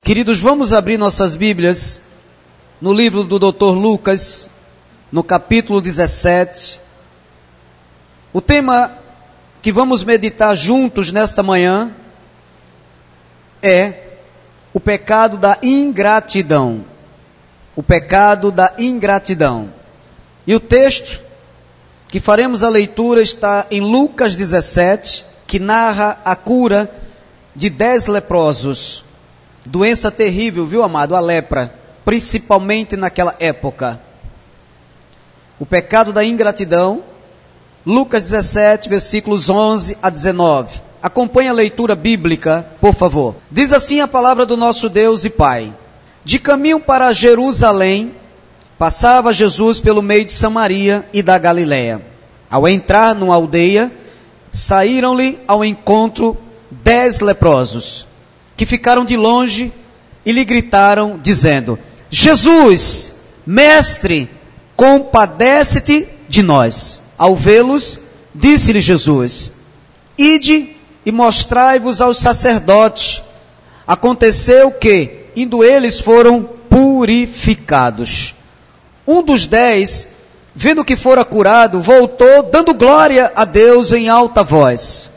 Queridos, vamos abrir nossas Bíblias no livro do Dr. Lucas, no capítulo 17. O tema que vamos meditar juntos nesta manhã é o pecado da ingratidão. O pecado da ingratidão. E o texto que faremos a leitura está em Lucas 17, que narra a cura de 10 leprosos. Doença terrível, viu, amado? A lepra, principalmente naquela época. O pecado da ingratidão, Lucas 17, versículos 11 a 19. Acompanhe a leitura bíblica, por favor. Diz assim a palavra do nosso Deus e Pai. De caminho para Jerusalém, passava Jesus pelo meio de Samaria e da Galiléia. Ao entrar numa aldeia, saíram-lhe ao encontro 10 leprosos, que ficaram de longe e lhe gritaram, dizendo: Jesus, mestre, compadece-te de nós. Ao vê-los, disse-lhe Jesus: Ide e mostrai-vos aos sacerdotes. Aconteceu que, indo eles, foram purificados. Um dos 10, vendo que fora curado, voltou, dando glória a Deus em alta voz.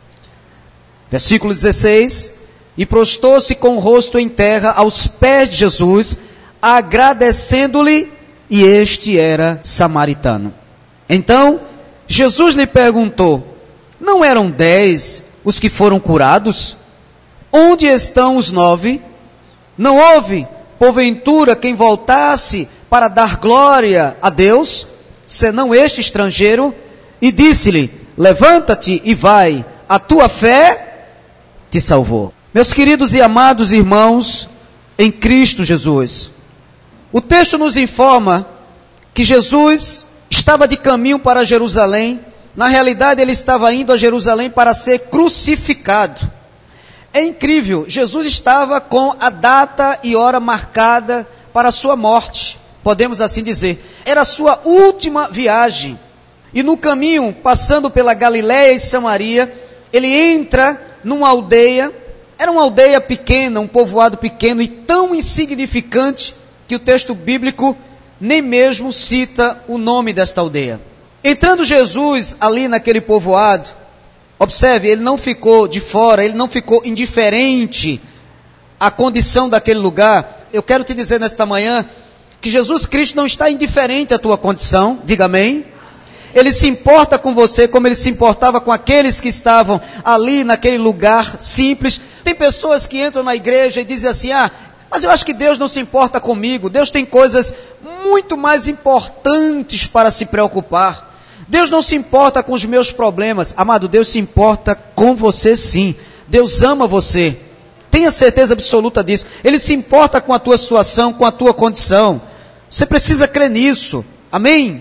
Versículo 16: E prostou-se com o rosto em terra aos pés de Jesus, agradecendo-lhe, e este era samaritano. Então, Jesus lhe perguntou: Não eram 10 os que foram curados? Onde estão os 9? Não houve, porventura, quem voltasse para dar glória a Deus, senão este estrangeiro? E disse-lhe: Levanta-te e vai, a tua fé te salvou. Meus queridos e amados irmãos em Cristo Jesus, o texto nos informa que Jesus estava de caminho para Jerusalém. Na realidade, ele estava indo a Jerusalém para ser crucificado. É incrível, Jesus estava com a data e hora marcada para a sua morte, podemos assim dizer. Era a sua última viagem. E no caminho, passando pela Galiléia e Samaria, ele entra numa aldeia. Era uma aldeia pequena, um povoado pequeno e tão insignificante que o texto bíblico nem mesmo cita o nome desta aldeia. Entrando Jesus ali naquele povoado, observe, ele não ficou de fora, ele não ficou indiferente à condição daquele lugar. Eu quero te dizer nesta manhã que Jesus Cristo não está indiferente à tua condição, diga amém. Ele se importa com você como ele se importava com aqueles que estavam ali naquele lugar simples. Tem pessoas que entram na igreja e dizem assim: mas eu acho que Deus não se importa comigo. Deus tem coisas muito mais importantes para se preocupar. Deus não se importa com os meus problemas. Amado, Deus se importa com você sim. Deus ama você. Tenha certeza absoluta disso. Ele se importa com a tua situação, com a tua condição. Você precisa crer nisso. Amém?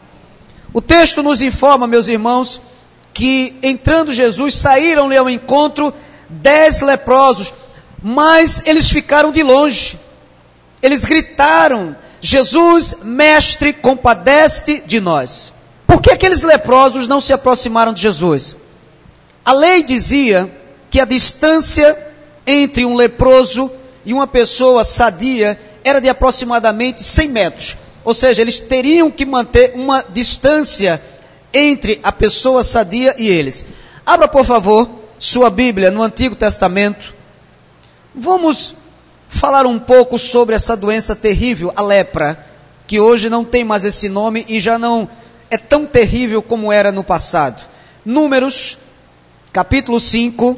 O texto nos informa, meus irmãos, que entrando Jesus, saíram-lhe ao encontro 10 leprosos, mas eles ficaram de longe. Eles gritaram: Jesus, mestre, compadece-te de nós. Por que aqueles leprosos não se aproximaram de Jesus? A lei dizia que a distância entre um leproso e uma pessoa sadia era de aproximadamente 100 metros. Ou seja, eles teriam que manter uma distância entre a pessoa sadia e eles. Abra, por favor, sua Bíblia no Antigo Testamento. Vamos falar um pouco sobre essa doença terrível, a lepra, que hoje não tem mais esse nome e já não é tão terrível como era no passado. Números, capítulo 5.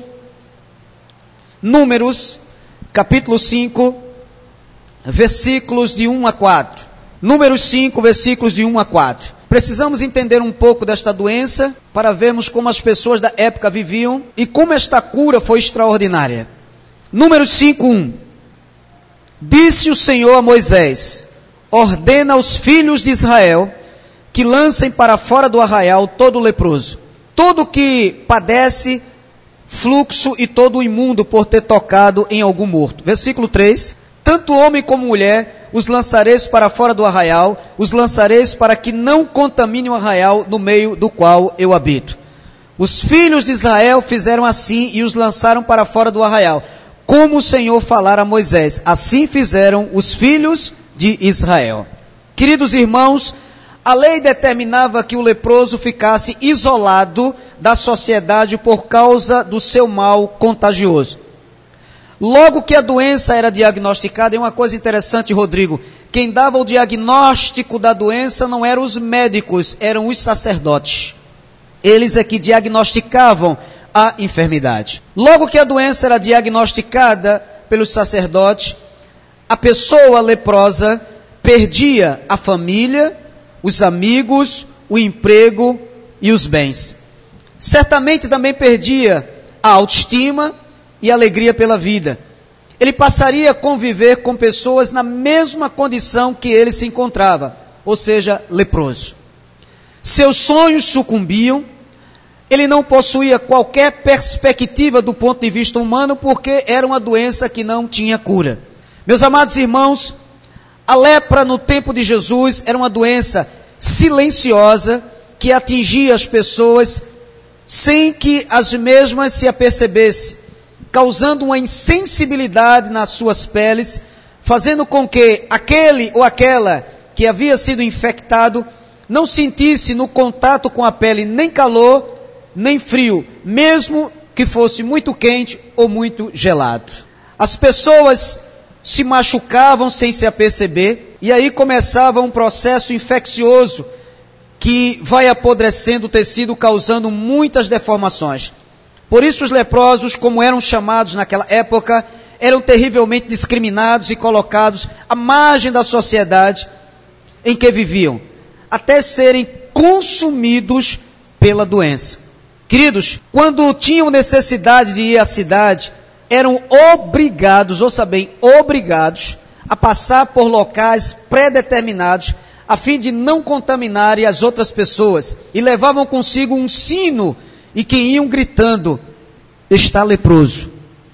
Números, capítulo 5, versículos de 1 a 4. Números 5, versículos de 1 a 4. Precisamos entender um pouco desta doença para vermos como as pessoas da época viviam e como esta cura foi extraordinária. Números 5, 1. Disse o Senhor a Moisés: ordena aos filhos de Israel que lancem para fora do arraial todo leproso, todo que padece fluxo e todo imundo por ter tocado em algum morto. Versículo 3. Tanto homem como mulher os lançareis para fora do arraial, os lançareis para que não contamine o arraial no meio do qual eu habito. Os filhos de Israel fizeram assim e os lançaram para fora do arraial. como o Senhor falara a Moisés. Assim fizeram os filhos de Israel. Queridos irmãos, a lei determinava que o leproso ficasse isolado da sociedade por causa do seu mal contagioso. Logo que a doença era diagnosticada, e uma coisa interessante, Rodrigo, quem dava o diagnóstico da doença não eram os médicos, eram os sacerdotes. Eles é que diagnosticavam a enfermidade. Logo que a doença era diagnosticada pelos sacerdotes, a pessoa leprosa perdia a família, os amigos, o emprego e os bens. Certamente também perdia a autoestima e a alegria pela vida. Ele passaria a conviver com pessoas na mesma condição que ele se encontrava, ou seja, leproso. Seus sonhos sucumbiam, ele não possuía qualquer perspectiva do ponto de vista humano, porque era uma doença que não tinha cura. Meus amados irmãos, a lepra no tempo de Jesus era uma doença silenciosa que atingia as pessoas sem que as mesmas se apercebessem, causando uma insensibilidade nas suas peles, fazendo com que aquele ou aquela que havia sido infectado não sentisse no contato com a pele nem calor, nem frio, mesmo que fosse muito quente ou muito gelado. As pessoas se machucavam sem se aperceber, e aí começava um processo infeccioso que vai apodrecendo o tecido, causando muitas deformações. Por isso os leprosos, como eram chamados naquela época, eram terrivelmente discriminados e colocados à margem da sociedade em que viviam, até serem consumidos pela doença. Queridos, quando tinham necessidade de ir à cidade, eram obrigados, ouça bem, obrigados a passar por locais pré-determinados, a fim de não contaminarem as outras pessoas, e levavam consigo um sino, e que iam gritando, está leproso,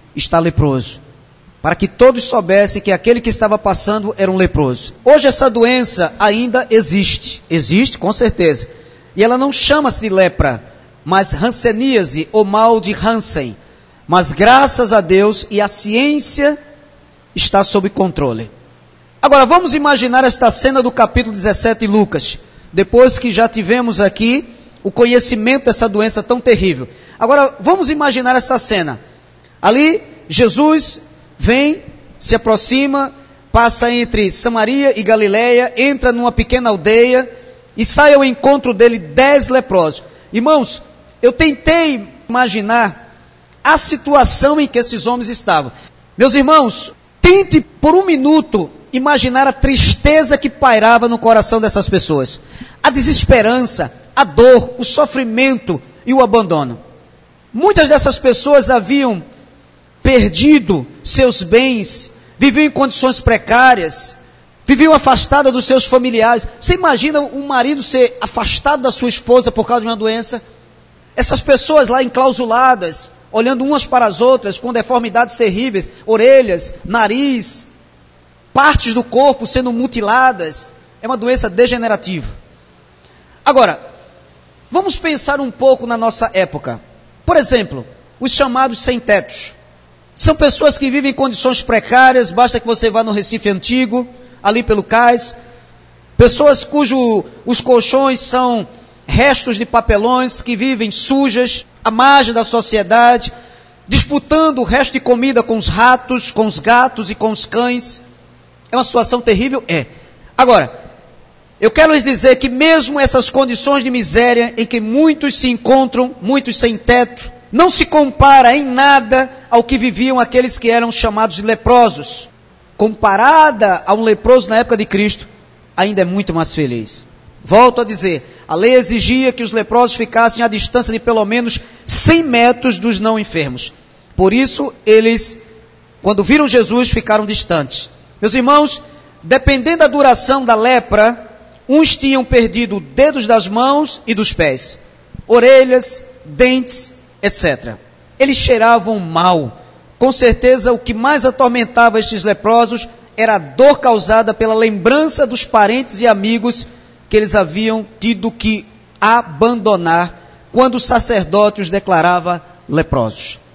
para que todos soubessem que aquele que estava passando era um leproso. Hoje essa doença ainda existe com certeza, e ela não chama-se de lepra, mas hanseníase, ou mal de Hansen, mas graças a Deus e a ciência está sob controle. Agora vamos imaginar esta cena do capítulo 17 de Lucas, depois que já tivemos aqui o conhecimento dessa doença tão terrível. Agora vamos imaginar essa cena. Ali Jesus vem, se aproxima, passa entre Samaria e Galileia, entra numa pequena aldeia e sai ao encontro dele 10 leprosos. Irmãos, eu tentei imaginar a situação em que esses homens estavam. Meus irmãos, tente por um minuto imaginar a tristeza que pairava no coração dessas pessoas, a desesperança, a dor, o sofrimento e o abandono. Muitas dessas pessoas haviam perdido seus bens, viviam em condições precárias, viviam afastadas dos seus familiares. Você imagina um marido ser afastado da sua esposa por causa de uma doença? Essas pessoas lá enclausuladas, olhando umas para as outras, com deformidades terríveis, orelhas, nariz, partes do corpo sendo mutiladas. É uma doença degenerativa. Agora, vamos pensar um pouco na nossa época. Por exemplo, os chamados sem-tetos. São pessoas que vivem em condições precárias, basta que você vá no Recife Antigo, ali pelo cais. Pessoas os colchões são restos de papelões, que vivem sujas, à margem da sociedade, disputando o resto de comida com os ratos, com os gatos e com os cães. É uma situação terrível? É. Agora, eu quero lhes dizer que mesmo essas condições de miséria em que muitos se encontram, muitos sem teto, não se compara em nada ao que viviam aqueles que eram chamados de leprosos. Comparada a um leproso na época de Cristo, ainda é muito mais feliz. Volto a dizer, a lei exigia que os leprosos ficassem à distância de pelo menos 100 metros dos não enfermos. Por isso, eles, quando viram Jesus, ficaram distantes. Meus irmãos, dependendo da duração da lepra, uns tinham perdido dedos das mãos e dos pés, orelhas, dentes, etc. Eles cheiravam mal. Com certeza, o que mais atormentava estes leprosos era a dor causada pela lembrança dos parentes e amigos que eles haviam tido que abandonar quando o sacerdote os declarava leprosos.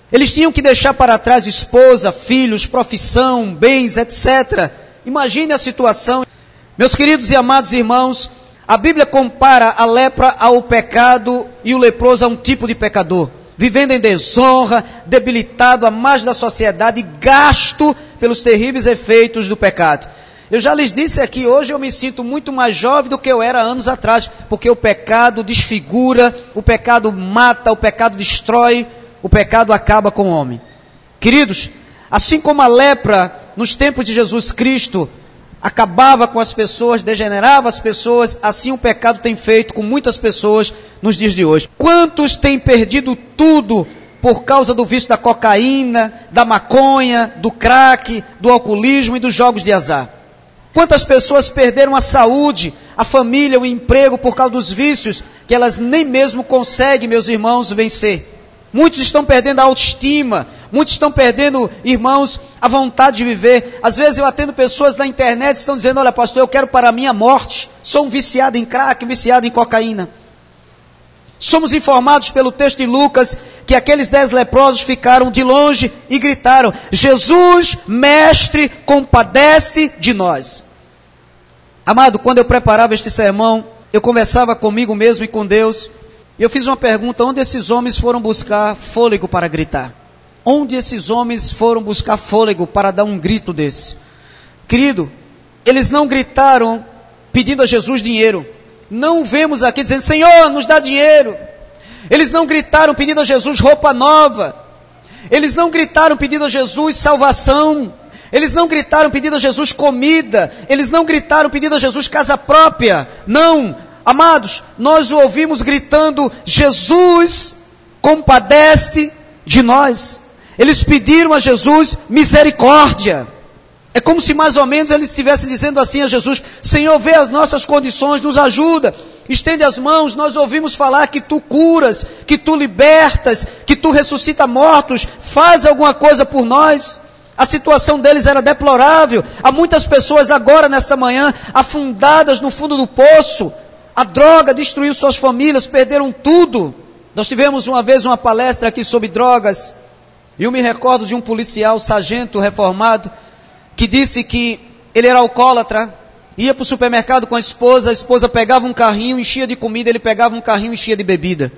Eles tinham que deixar para trás esposa, filhos, profissão, bens, etc. Imagine a situação. Meus queridos e amados irmãos, a Bíblia compara a lepra ao pecado e o leproso a um tipo de pecador, vivendo em desonra, debilitado à margem da sociedade, gasto pelos terríveis efeitos do pecado. Eu já lhes disse aqui, hoje eu me sinto muito mais jovem do que eu era anos atrás, porque o pecado desfigura, o pecado mata, o pecado destrói, o pecado acaba com o homem. Queridos, assim como a lepra nos tempos de Jesus Cristo acabava com as pessoas, degenerava as pessoas, assim o pecado tem feito com muitas pessoas nos dias de hoje. Quantos têm perdido tudo por causa do vício da cocaína, da maconha, do crack, do alcoolismo e dos jogos de azar? Quantas pessoas perderam a saúde, a família, o emprego por causa dos vícios que elas nem mesmo conseguem, meus irmãos, vencer? Muitos estão perdendo a autoestima, muitos estão perdendo, irmãos, a vontade de viver. Às vezes eu atendo pessoas na internet que estão dizendo: olha, pastor, eu quero para a minha morte, sou um viciado em crack, viciado em cocaína. Somos informados pelo texto de Lucas que aqueles 10 leprosos ficaram de longe e gritaram: Jesus, mestre, compadece de nós. Amado, quando eu preparava este sermão, eu conversava comigo mesmo e com Deus, e eu fiz uma pergunta: onde esses homens foram buscar fôlego para gritar? Onde esses homens foram buscar fôlego para dar um grito desse? Querido, eles não gritaram pedindo a Jesus dinheiro. Não vemos aqui dizendo: Senhor, nos dá dinheiro. Eles não gritaram pedindo a Jesus roupa nova. Eles não gritaram pedindo a Jesus salvação. Eles não gritaram pedindo a Jesus comida. Eles não gritaram pedindo a Jesus casa própria. Não, amados, nós o ouvimos gritando: Jesus, compadece de nós. Eles pediram a Jesus misericórdia. É como se mais ou menos eles estivessem dizendo assim a Jesus: Senhor, vê as nossas condições, nos ajuda, estende as mãos, nós ouvimos falar que tu curas, que tu libertas, que tu ressuscita mortos, faz alguma coisa por nós. A situação deles era deplorável. Há muitas pessoas agora, nesta manhã, afundadas no fundo do poço. A droga destruiu suas famílias, perderam tudo. Nós tivemos uma vez uma palestra aqui sobre drogas, e eu me recordo de um policial, sargento reformado, que disse que ele era alcoólatra, ia para o supermercado com a esposa pegava um carrinho, enchia de comida, ele pegava um carrinho, enchia de bebida.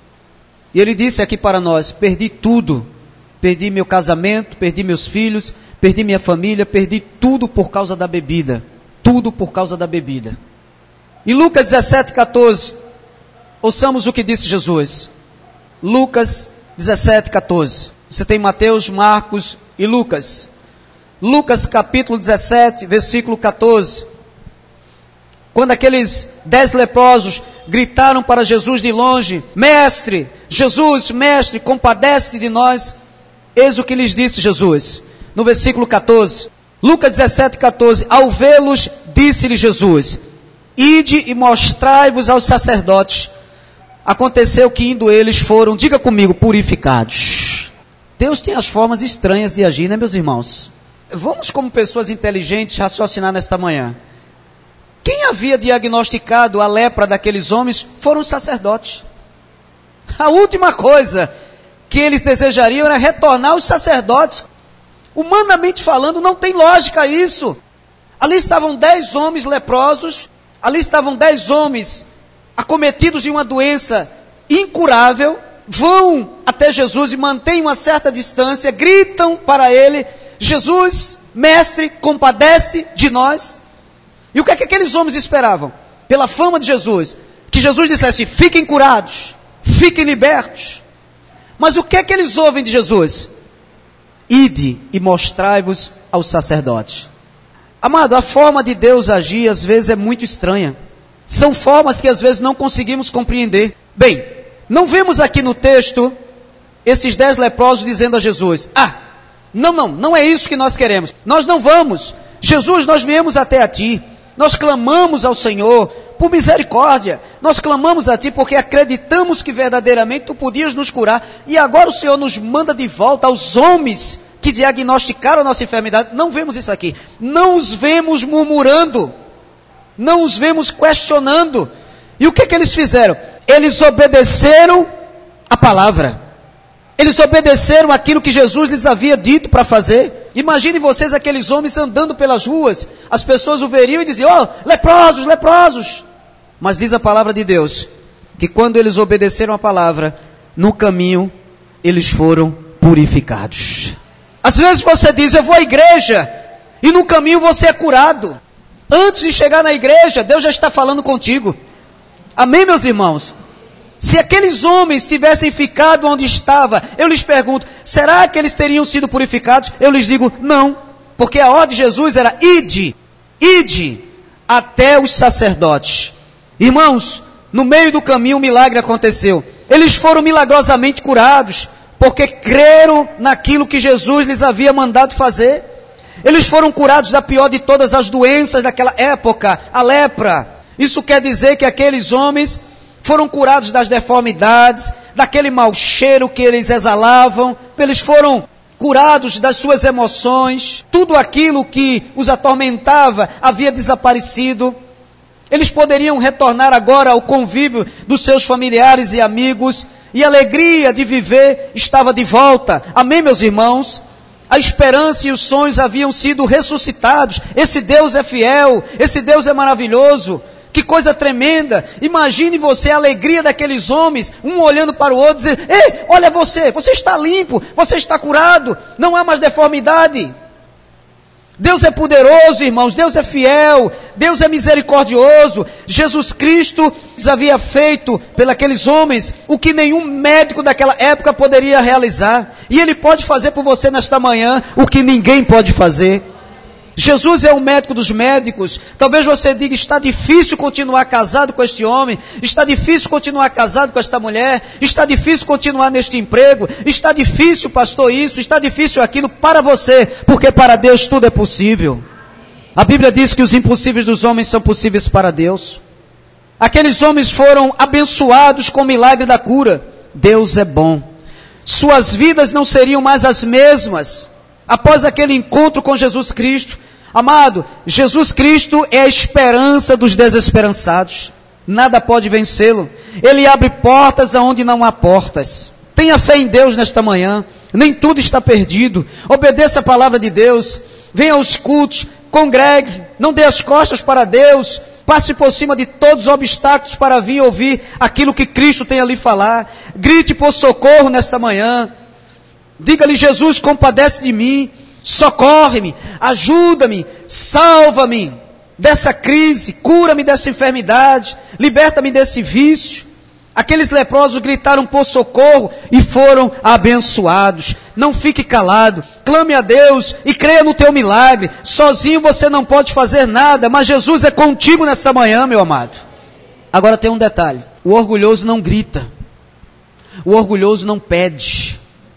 E ele disse aqui para nós: perdi tudo. Perdi meu casamento, perdi meus filhos, perdi minha família, perdi tudo por causa da bebida. Tudo por causa da bebida. Em Lucas 17,14, ouçamos o que disse Jesus. Lucas 17,14. Você tem Mateus, Marcos e Lucas. Lucas capítulo 17, versículo 14. Quando aqueles 10 leprosos gritaram para Jesus de longe: Mestre, Jesus, mestre, compadece de nós. Eis o que lhes disse Jesus, no versículo 14, Lucas 17, 14, ao vê-los, disse-lhe Jesus: ide e mostrai-vos aos sacerdotes. Aconteceu que indo eles foram, diga comigo, purificados. Deus tem as formas estranhas de agir, né, meus irmãos? Vamos, como pessoas inteligentes, raciocinar nesta manhã. Quem havia diagnosticado a lepra daqueles homens foram os sacerdotes. A última coisa que eles desejariam era retornar aos sacerdotes. Humanamente falando, não tem lógica isso. Ali estavam 10 homens leprosos, ali estavam 10 homens acometidos de uma doença incurável, vão até Jesus e mantêm uma certa distância, gritam para ele: Jesus, mestre, compadece de nós. E o que é que aqueles homens esperavam? Pela fama de Jesus, que Jesus dissesse: fiquem curados, fiquem libertos. Mas o que é que eles ouvem de Jesus? Ide e mostrai-vos aos sacerdotes. Amado, a forma de Deus agir às vezes é muito estranha. São formas que às vezes não conseguimos compreender. Bem, não vemos aqui no texto esses 10 leprosos dizendo a Jesus: não é isso que nós queremos. Nós não vamos. Jesus, nós viemos até a ti. Nós clamamos ao Senhor por misericórdia. Nós clamamos a ti porque acreditamos que verdadeiramente tu podias nos curar. E agora o Senhor nos manda de volta aos homens que diagnosticaram a nossa enfermidade. Não vemos isso aqui. Não os vemos murmurando. Não os vemos questionando. E o que eles fizeram? Eles obedeceram a palavra. Eles obedeceram aquilo que Jesus lhes havia dito para fazer. Imagine vocês aqueles homens andando pelas ruas. As pessoas o veriam e diziam: ó, leprosos, leprosos. Mas diz a palavra de Deus, que quando eles obedeceram a palavra, no caminho, eles foram purificados. Às vezes você diz: eu vou à igreja, e no caminho você é curado. Antes de chegar na igreja, Deus já está falando contigo. Amém, meus irmãos? Se aqueles homens tivessem ficado onde estava, eu lhes pergunto, será que eles teriam sido purificados? Eu lhes digo, não, porque a ordem de Jesus era: ide até os sacerdotes. Irmãos, no meio do caminho um milagre aconteceu. Eles foram milagrosamente curados, porque creram naquilo que Jesus lhes havia mandado fazer. Eles foram curados da pior de todas as doenças daquela época, a lepra. Isso quer dizer que aqueles homens foram curados das deformidades, daquele mau cheiro que eles exalavam. Eles foram curados das suas emoções. Tudo aquilo que os atormentava havia desaparecido. Eles poderiam retornar agora ao convívio dos seus familiares e amigos, e a alegria de viver estava de volta. Amém, meus irmãos? A esperança e os sonhos haviam sido ressuscitados. Esse Deus é fiel, esse Deus é maravilhoso. Que coisa tremenda. Imagine você a alegria daqueles homens, um olhando para o outro, dizendo: ei, olha você está limpo, você está curado, não há mais deformidade. Deus é poderoso, irmãos, Deus é fiel, Deus é misericordioso. Jesus Cristo havia feito pelos homens o que nenhum médico daquela época poderia realizar. E Ele pode fazer por você nesta manhã o que ninguém pode fazer. Jesus é o médico dos médicos. Talvez você diga: está difícil continuar casado com este homem, está difícil continuar casado com esta mulher, está difícil continuar neste emprego, está difícil, pastor, isso, está difícil aquilo. Para você, porque para Deus tudo é possível. A Bíblia diz que os impossíveis dos homens são possíveis para Deus. Aqueles homens foram abençoados com o milagre da cura. Deus é bom. Suas vidas não seriam mais as mesmas após aquele encontro com Jesus Cristo. Amado, Jesus Cristo é a esperança dos desesperançados. Nada pode vencê-lo. Ele abre portas aonde não há portas. Tenha fé em Deus nesta manhã. Nem tudo está perdido. Obedeça a palavra de Deus. Venha aos cultos. Congregue. Não dê as costas para Deus. Passe por cima de todos os obstáculos para vir ouvir aquilo que Cristo tem a lhe falar. Grite por socorro nesta manhã. Diga-lhe: Jesus, compadece de mim, socorre-me, ajuda-me, salva-me dessa crise, cura-me dessa enfermidade, liberta-me desse vício. Aqueles leprosos gritaram por socorro e foram abençoados. Não fique calado, clame a Deus e creia no teu milagre. Sozinho você não pode fazer nada, mas Jesus é contigo nesta manhã, meu amado. Agora tem um detalhe: o orgulhoso não grita, o orgulhoso não pede,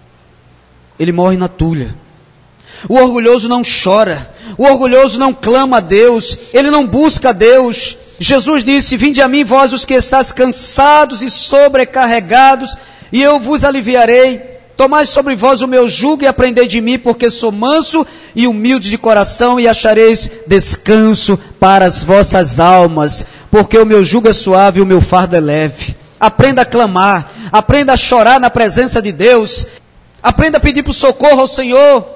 ele morre na tulha. O orgulhoso não chora, o orgulhoso não clama a Deus, ele não busca a Deus. Jesus disse: vinde a mim vós os que estáis cansados e sobrecarregados, e eu vos aliviarei. Tomai sobre vós o meu jugo e aprendei de mim, porque sou manso e humilde de coração, e achareis descanso para as vossas almas, porque o meu jugo é suave e o meu fardo é leve. Aprenda a clamar, aprenda a chorar na presença de Deus, aprenda a pedir por socorro ao Senhor.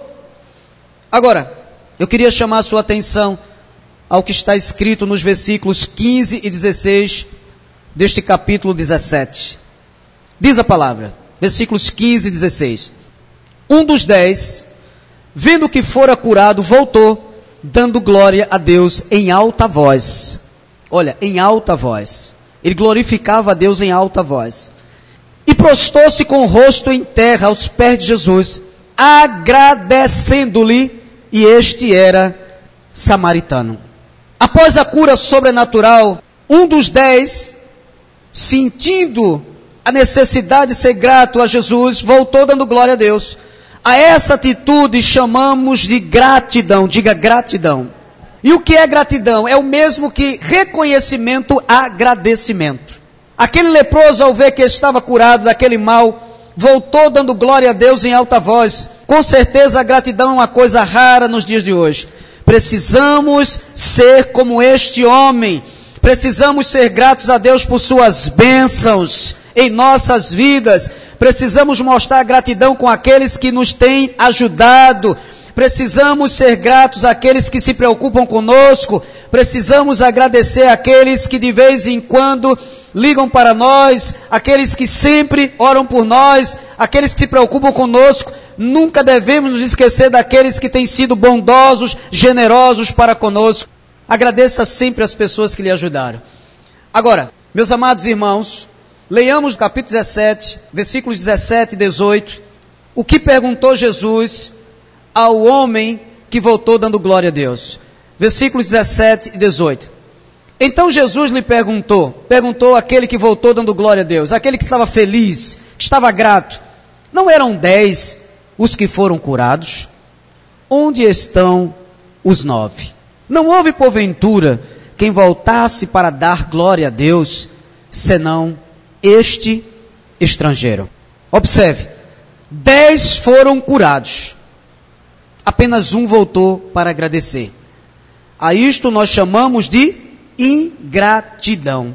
Agora, eu queria chamar a sua atenção ao que está escrito nos versículos 15 e 16 deste capítulo 17. Diz a palavra, versículos 15 e 16. Um dos 10, vendo que fora curado, voltou, dando glória a Deus em alta voz. Olha, em alta voz. Ele glorificava a Deus em alta voz. E prostou-se com o rosto em terra aos pés de Jesus, agradecendo-lhe, e este era samaritano. Após a cura sobrenatural, um dos 10, sentindo a necessidade de ser grato a Jesus, voltou dando glória a Deus. A essa atitude chamamos de gratidão. Diga gratidão. E o que é gratidão? É o mesmo que reconhecimento, agradecimento. Aquele leproso, ao ver que estava curado daquele mal, voltou dando glória a Deus em alta voz. Com certeza a gratidão é uma coisa rara nos dias de hoje. Precisamos ser como este homem. Precisamos ser gratos a Deus por suas bênçãos. em nossas vidas. Precisamos mostrar gratidão com aqueles que nos têm ajudado. Precisamos ser gratos àqueles que se preocupam conosco. Precisamos agradecer àqueles que de vez em quando ligam para nós, aqueles que sempre oram por nós, aqueles que se preocupam conosco. Nunca devemos nos esquecer daqueles que têm sido bondosos, generosos para conosco. Agradeça sempre as pessoas que lhe ajudaram. Agora, meus amados irmãos, leiamos o capítulo 17, versículos 17 e 18. O que perguntou Jesus ao homem que voltou dando glória a Deus? Versículos 17 e 18. Então Jesus lhe perguntou aquele que voltou dando glória a Deus, aquele que estava feliz, que estava grato: não eram 10 os que foram curados? Onde estão os 9? Não houve porventura quem voltasse para dar glória a Deus, senão este estrangeiro? Observe, 10 foram curados, apenas um voltou para agradecer. A isto nós chamamos de ingratidão.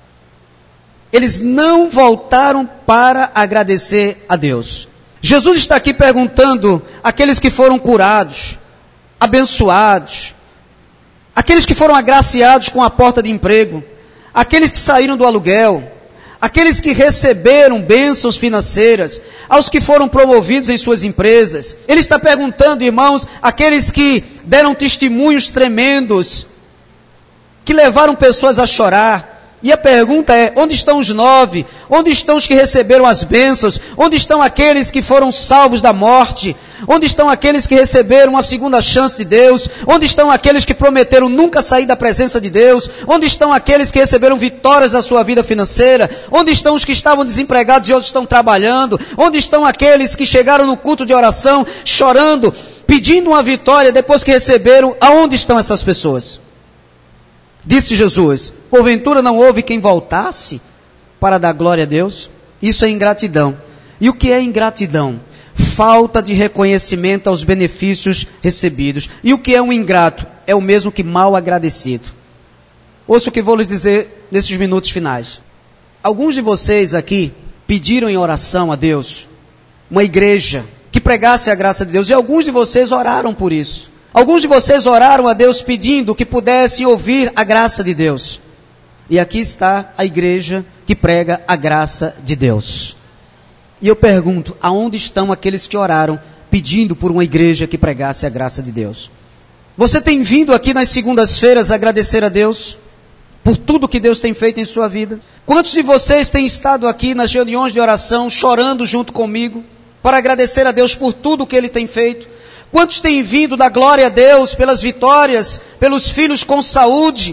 Eles não voltaram para agradecer a Deus. Jesus está aqui perguntando àqueles que foram curados, abençoados, aqueles que foram agraciados com a porta de emprego, aqueles que saíram do aluguel, aqueles que receberam bênçãos financeiras, aos que foram promovidos em suas empresas. Ele está perguntando, irmãos, aqueles que deram testemunhos tremendos, que levaram pessoas a chorar. E a pergunta é: onde estão os 9? Onde estão os que receberam as bênçãos? Onde estão aqueles que foram salvos da morte? Onde estão aqueles que receberam uma segunda chance de Deus? Onde estão aqueles que prometeram nunca sair da presença de Deus? Onde estão aqueles que receberam vitórias na sua vida financeira? Onde estão os que estavam desempregados e hoje estão trabalhando? Onde estão aqueles que chegaram no culto de oração chorando, pedindo uma vitória depois que receberam? Aonde estão essas pessoas? Disse Jesus: porventura não houve quem voltasse para dar glória a Deus? Isso é ingratidão. E o que é ingratidão? Falta de reconhecimento aos benefícios recebidos. E o que é um ingrato? É o mesmo que mal agradecido. Ouça o que vou lhes dizer nesses minutos finais. Alguns de vocês aqui pediram em oração a Deus uma igreja que pregasse a graça de Deus, e alguns de vocês oraram por isso. Alguns de vocês oraram a Deus pedindo que pudessem ouvir a graça de Deus. E aqui está a igreja que prega a graça de Deus. E eu pergunto: aonde estão aqueles que oraram pedindo por uma igreja que pregasse a graça de Deus? Você tem vindo aqui nas segundas-feiras agradecer a Deus por tudo que Deus tem feito em sua vida? Quantos de vocês têm estado aqui nas reuniões de oração chorando junto comigo para agradecer a Deus por tudo que Ele tem feito? Quantos têm vindo dar glória a Deus pelas vitórias, pelos filhos com saúde?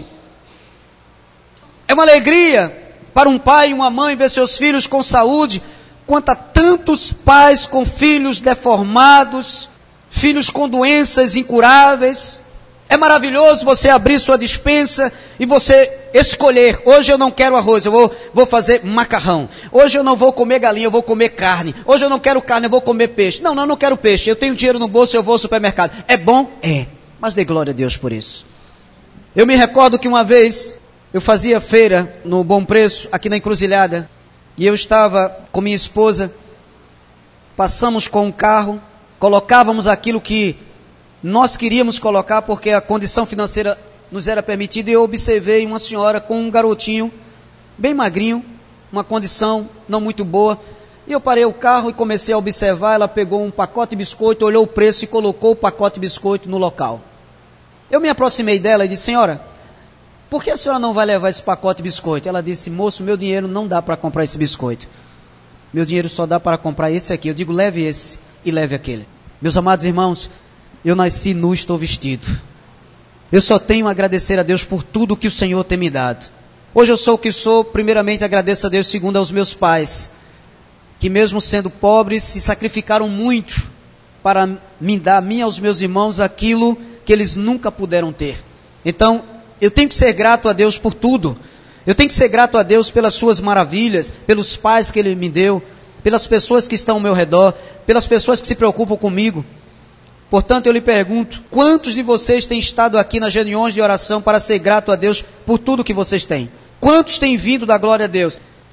É uma alegria para um pai e uma mãe ver seus filhos com saúde, quanto a tantos pais com filhos deformados, filhos com doenças incuráveis. É maravilhoso você abrir sua despensa e você escolher: hoje eu não quero arroz, eu vou fazer macarrão. Hoje eu não vou comer galinha, eu vou comer carne. Hoje eu não quero carne, eu vou comer peixe. Não, eu não quero peixe, eu tenho dinheiro no bolso, eu vou ao supermercado. É bom? É, mas dê glória a Deus por isso. Eu me recordo que uma vez eu fazia feira no Bom Preço, aqui na Encruzilhada, e eu estava com minha esposa, passamos com um carro, colocávamos aquilo que nós queríamos colocar, porque a condição financeira nos era permitida, e eu observei uma senhora com um garotinho, bem magrinho, uma condição não muito boa, e eu parei o carro e comecei a observar. Ela pegou um pacote de biscoito, olhou o preço e colocou o pacote de biscoito no local. Eu me aproximei dela e disse: senhora, por que a senhora não vai levar esse pacote de biscoito? Ela disse: moço, meu dinheiro não dá para comprar esse biscoito. Meu dinheiro só dá para comprar esse aqui. Eu digo: leve esse e leve aquele. Meus amados irmãos, eu nasci nu, estou vestido. Eu só tenho a agradecer a Deus por tudo que o Senhor tem me dado. Hoje eu sou o que sou, primeiramente agradeço a Deus, segundo aos meus pais, que mesmo sendo pobres, se sacrificaram muito para me dar, a mim e aos meus irmãos, aquilo que eles nunca puderam ter. Então, eu tenho que ser grato a Deus por tudo. Eu tenho que ser grato a Deus pelas suas maravilhas, pelos pais que Ele me deu, pelas pessoas que estão ao meu redor, pelas pessoas que se preocupam comigo. Portanto, eu lhe pergunto: quantos de vocês têm estado aqui nas reuniões de oração para ser grato a Deus por tudo que vocês têm? Quantos têm vindo da glória a Deus?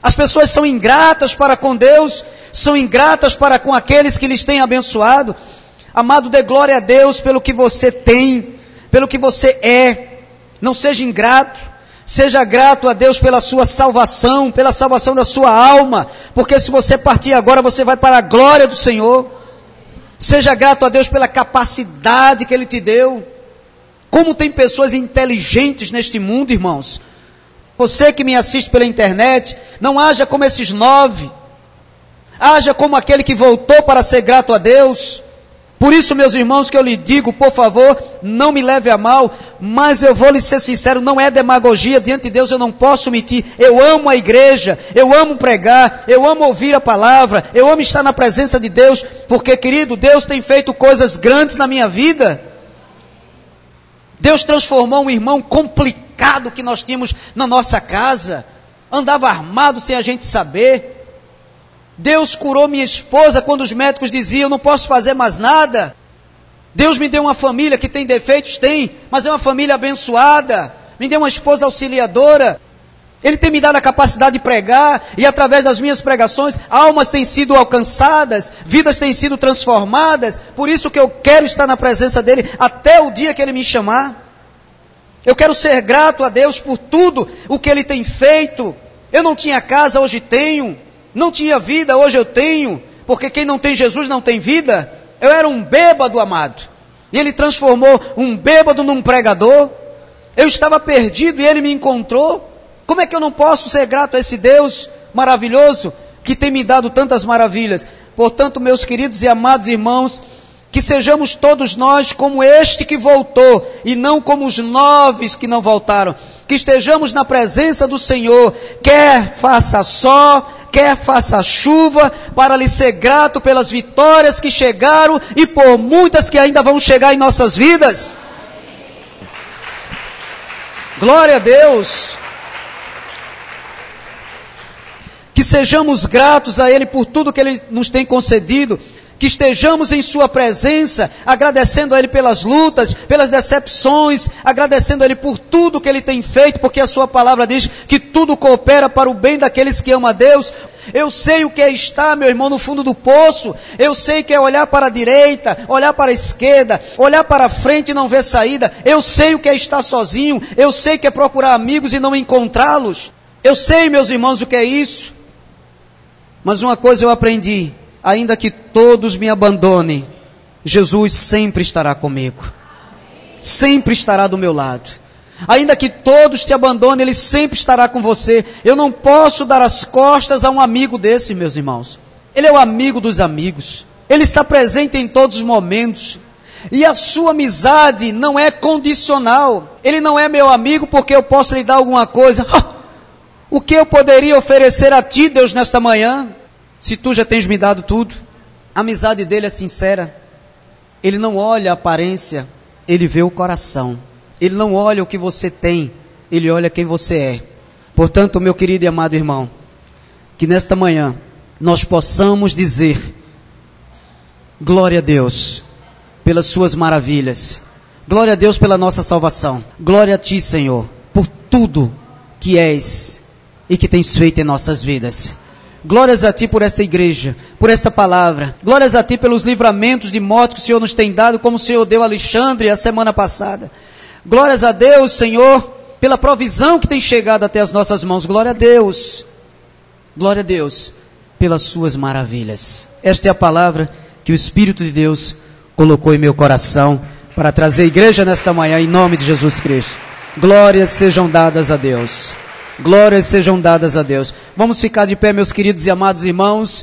As pessoas são ingratas para com Deus, são ingratas para com aqueles que lhes têm abençoado. Amado, dê glória a Deus pelo que você tem, pelo que você é. Não seja ingrato, seja grato a Deus pela sua salvação, pela salvação da sua alma, porque se você partir agora, você vai para a glória do Senhor. Seja grato a Deus pela capacidade que Ele te deu. Como tem pessoas inteligentes neste mundo, irmãos. Você que me assiste pela internet, não haja como esses 9. Haja como aquele que voltou para ser grato a Deus. Por isso, meus irmãos, que eu lhe digo, por favor, não me leve a mal, mas eu vou lhe ser sincero, não é demagogia, diante de Deus eu não posso mentir. Eu amo a igreja, eu amo pregar, eu amo ouvir a palavra, eu amo estar na presença de Deus, porque, querido, Deus tem feito coisas grandes na minha vida. Deus transformou um irmão complicado que nós tínhamos na nossa casa, andava armado sem a gente saber. Deus curou minha esposa quando os médicos diziam, não posso fazer mais nada. Deus me deu uma família que tem defeitos, tem, mas é uma família abençoada. Me deu uma esposa auxiliadora. Ele tem me dado a capacidade de pregar, e através das minhas pregações, almas têm sido alcançadas, vidas têm sido transformadas. Por isso que eu quero estar na presença dEle, até o dia que Ele me chamar. Eu quero ser grato a Deus por tudo o que Ele tem feito. Eu não tinha casa, hoje tenho. Não tinha vida, hoje eu tenho. Porque quem não tem Jesus não tem vida. Eu era um bêbado, amado, e Ele transformou um bêbado num pregador. Eu estava perdido e Ele me encontrou. Como é que eu não posso ser grato a esse Deus maravilhoso, que tem me dado tantas maravilhas? Portanto, meus queridos e amados irmãos, que sejamos todos nós como este que voltou, e não como os 9 que não voltaram. Que estejamos na presença do Senhor, quer faça sol, quer faça chuva, para lhe ser grato pelas vitórias que chegaram, e por muitas que ainda vão chegar em nossas vidas. Glória a Deus. Que sejamos gratos a Ele por tudo que Ele nos tem concedido, que estejamos em sua presença, agradecendo a Ele pelas lutas, pelas decepções, agradecendo a Ele por tudo que Ele tem feito, porque a sua palavra diz que tudo coopera para o bem daqueles que amam a Deus. Eu sei o que é estar, meu irmão, no fundo do poço. Eu sei que é olhar para a direita, olhar para a esquerda, olhar para a frente e não ver saída. Eu sei o que é estar sozinho. Eu sei que é procurar amigos e não encontrá-los. Eu sei, meus irmãos, o que é isso. Mas uma coisa eu aprendi: ainda que todos me abandonem, Jesus sempre estará comigo. Sempre estará do meu lado. Ainda que todos te abandonem, Ele sempre estará com você. Eu não posso dar as costas a um amigo desse, meus irmãos. Ele é o amigo dos amigos. Ele está presente em todos os momentos. E a sua amizade não é condicional. Ele não é meu amigo porque eu posso lhe dar alguma coisa. O que eu poderia oferecer a ti, Deus, nesta manhã, se tu já tens me dado tudo? A amizade dele é sincera. Ele não olha a aparência, ele vê o coração. Ele não olha o que você tem, ele olha quem você é. Portanto, meu querido e amado irmão, que nesta manhã nós possamos dizer: glória a Deus pelas suas maravilhas, glória a Deus pela nossa salvação, glória a ti, Senhor, por tudo que és e que tens feito em nossas vidas. Glórias a ti por esta igreja, por esta palavra. Glórias a ti pelos livramentos de morte que o Senhor nos tem dado, como o Senhor deu a Alexandre a semana passada. Glórias a Deus, Senhor, pela provisão que tem chegado até as nossas mãos. Glória a Deus. Glória a Deus pelas suas maravilhas. Esta é a palavra que o Espírito de Deus colocou em meu coração para trazer a igreja nesta manhã, em nome de Jesus Cristo. Glórias sejam dadas a Deus. Glórias sejam dadas a Deus. Vamos ficar de pé, meus queridos e amados irmãos.